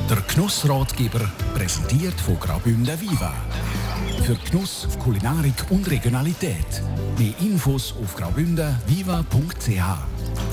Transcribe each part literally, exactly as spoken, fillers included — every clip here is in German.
Der Genussratgeber, präsentiert von Graubünden Viva. Für Genuss, Kulinarik und Regionalität. Mehr Infos auf graubünden viva punkt c h.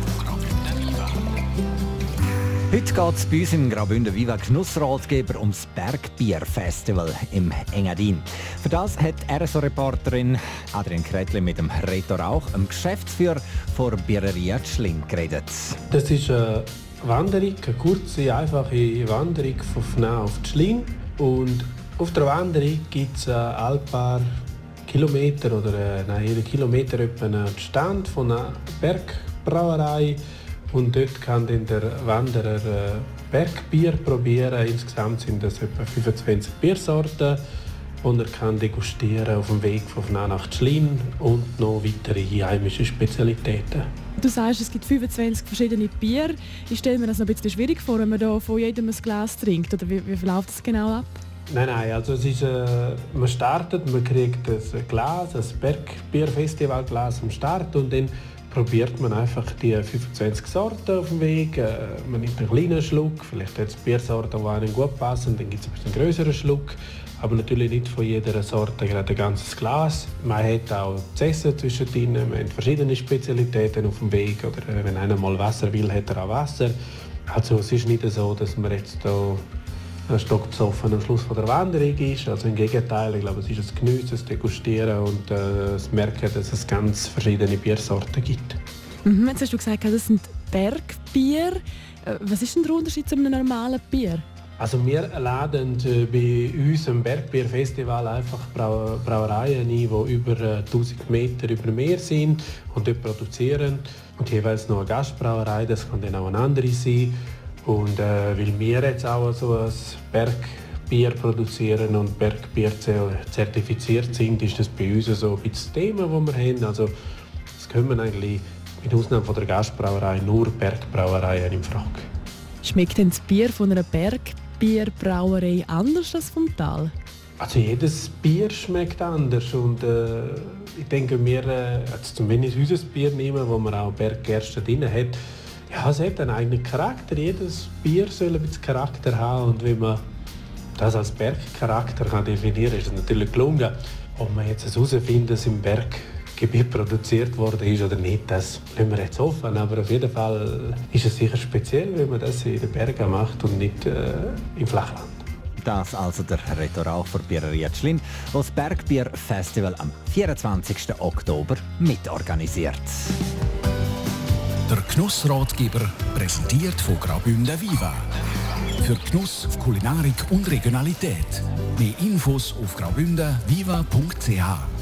Heute geht es bei uns im Graubünden Viva Genussratgeber ums Bergbierfestival im Engadin. Für das hat R S O-Reporterin Adrian Kretli mit dem Reto Rauch, dem Geschäftsführer von Biereria Tschlin, geredet. Das ist eine Wanderung, eine kurze, einfache Wanderung von Fna auf Tschlin. Und auf der Wanderung gibt es ein paar Kilometer oder nein, jeden Kilometer etwa einen Stand von einer Bergbrauerei. Und dort kann dann der Wanderer äh, Bergbier probieren. Insgesamt sind das etwa fünfundzwanzig Biersorten. Und er kann degustieren auf dem Weg von Fna nach Tschlin und noch weitere einheimische Spezialitäten. Du sagst, es gibt fünfundzwanzig verschiedene Bier. Ich stelle mir das noch ein bisschen schwierig vor, wenn man da von jedem ein Glas trinkt. Oder wie, wie läuft das genau ab? Nein, nein, also es ist, äh, man startet, man kriegt ein Glas, ein Bergbierfestivalglas am Start und dann probiert man einfach die fünfundzwanzig Sorten auf dem Weg. Äh, man nimmt einen kleinen Schluck, vielleicht hat es Biersorten, die einem gut passen, dann gibt es ein bisschen größeren Schluck. Aber natürlich nicht von jeder Sorte gerade ein ganzes Glas. Man hat auch zu essen zwischendrin, man hat verschiedene Spezialitäten auf dem Weg. Oder äh, wenn einer mal Wasser will, hat er auch Wasser. Also es ist nicht so, dass man jetzt hier ein Stock besoffen am Schluss der Wanderung ist. Also im Gegenteil, ich glaube, es ist ein Genuss, das Degustieren und äh, das Merken, dass es ganz verschiedene Biersorten gibt. Mhm, jetzt hast du gesagt, das sind Bergbier. Was ist denn der Unterschied zu einem normalen Bier? Also wir laden äh, bei uns am Bergbierfestival einfach Brau Brauereien ein, die über äh, tausend Meter über Meer sind und dort produzieren. Und jeweils noch eine Gastbrauerei, das kann dann auch eine andere sein. Und äh, weil wir jetzt auch so ein Bergbier produzieren und Bergbier zertifiziert sind, ist das bei uns so ein bisschen das Thema, das wir haben. Also es kommen eigentlich mit Ausnahme von der Gastbrauerei nur Bergbrauereien in Frage. Schmeckt denn das Bier von einer Bergbierbrauerei anders als vom Tal? Also jedes Bier schmeckt anders und äh, ich denke, wir, äh, also zumindest unser Bier nehmen, wo man auch Berggerste drin hat, ja, es hat einen eigenen Charakter. Jedes Bier soll ein bisschen Charakter haben und wenn man das als Bergcharakter kann definieren kann, ist es natürlich gelungen. Ob man jetzt herausfindet, dass im Berggebiet produziert worden ist oder nicht, das lassen wir jetzt offen. Aber auf jeden Fall ist es sicher speziell, wenn man das in den Bergen macht und nicht äh, im Flachland. Das also der Reto Rauch von Biereria Tschlin, der das Bergbierfestival am vierundzwanzigsten Oktober mitorganisiert. Der Genussratgeber, präsentiert von Graubünden Viva. Für Genuss, Kulinarik und Regionalität. Mehr Infos auf graubünden viva punkt c h.